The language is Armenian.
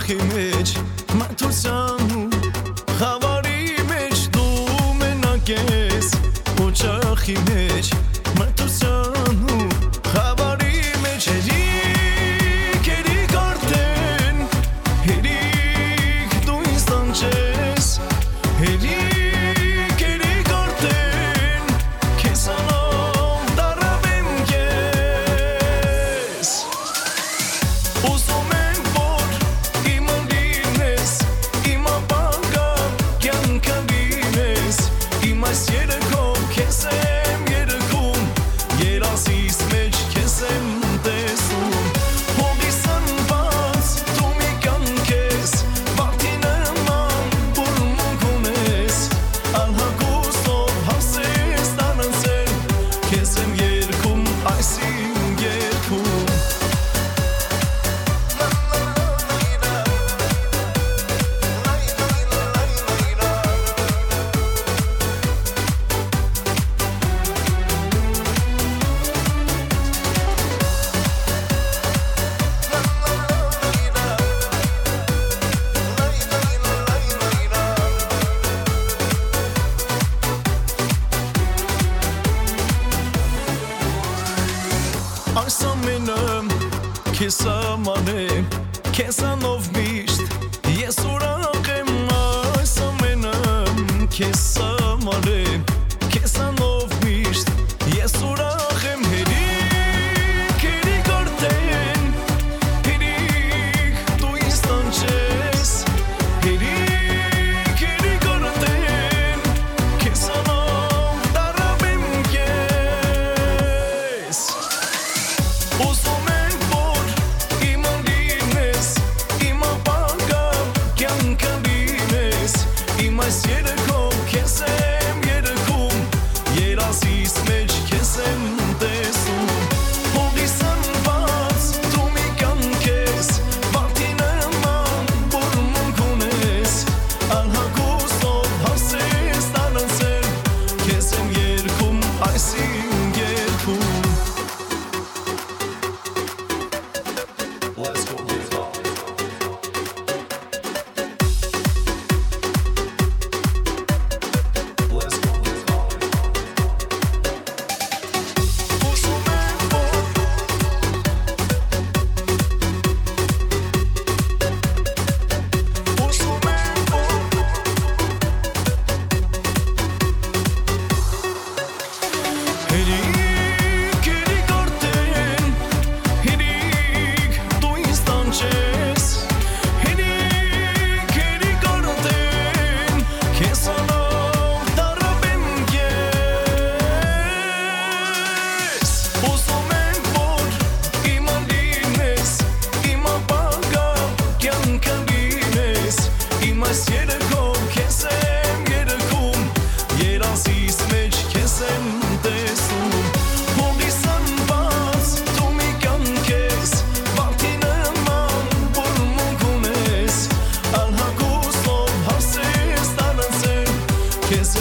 Oçախի մեջ մատուցանու Խավարի մեջ դու մենակ ես Oçախի մեջ մատուցանու Խավարի մեջ Հերիկ արդեն Հերիկ դու ինձ տանջես Հերիկ արդեն Քեզանով դարավեմ ես Ուզում եմ որ իմը լինես Իմը բանկա կյանքը լինես Իմ այս երեքով քեզ եմ երգում Երազիս մեջ քեզ եմ տեսնում Հողիս անված դու մի կյանք ես Վարդի նման բուրմունք ունես Անհագուստով հասես տանանցել Քեզ եմ երգում այս իմ երգում Այս ամենը քեզ համար եմ Քեզանով միշտ ես ուրախ եմ Այս ամենը քեզ համար եմ Քեզանով միշտ ես ուրախ եմ Հերիկ արդեն Հերիկ դու ինձ տանջես Հերիկ արդեն Քեզանով դարավեմ ես Ուզում եմ որ իմը լինես Իմը բանկա կյանքը լինես Իմ այս երեքով քեզ եմ երգում Երազիս մեջ քեզ եմ տեսնում Հողիս անված դու մի կյանք ես Վարդի նման բուրմունք ունես Անհագուստով հասես տանանցել Քեզ եմ երգում այս իմ երգում Let's go. Հերիկ արդեն Հերիկ դու ինձ տանջես Հերիկ արդեն Քեզանով դարավեմ ես Ուզում եմ որ իմը լինես Իմը բանկա կյանքը լինես Իմ այս երեքով քեզ եմ երգում Երազիս մեջ քեզ եմ տեսնում Հողիս անված դու մի կյանք ես Վարդի նման բուրմունք ունես Անհագուստով հասես տանանցել Քեզ